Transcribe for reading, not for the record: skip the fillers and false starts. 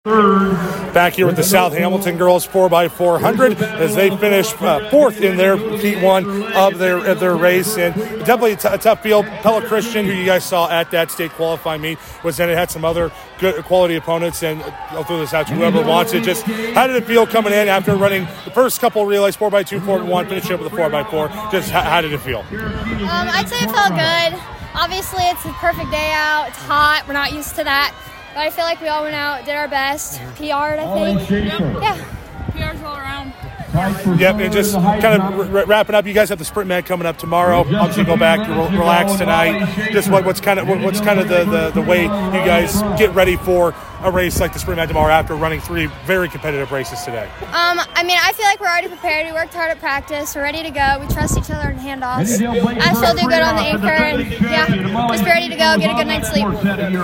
Back here with the South Hamilton girls 4x400 as they finish fourth in their heat one of their race, and definitely a tough field. Pella Christian, who you guys saw at that state qualifying meet, was in it. Had some other good quality opponents, and I'll throw this out to whoever wants it. Just how did it feel coming in after running the first couple of relays, 4x2, 4x1, finishing up with a 4x4? Just how did it feel? I'd say it felt good. Obviously, it's a perfect day out. It's hot. We're not used to that. But I feel like we all went out, did our best, PR'd, I think. Yeah. PRs all around. Yep, and just kind of wrapping up. You guys have the Sprint Med coming up tomorrow. Obviously, go back, relax tonight. Just what's kind of the way you guys get ready for a race like the Sprint Med tomorrow after running three very competitive races today. I feel like we're already prepared. We worked hard at practice. We're ready to go. We trust each other in handoffs. I still do good on the anchor, and just be ready to go. Get a good night's sleep.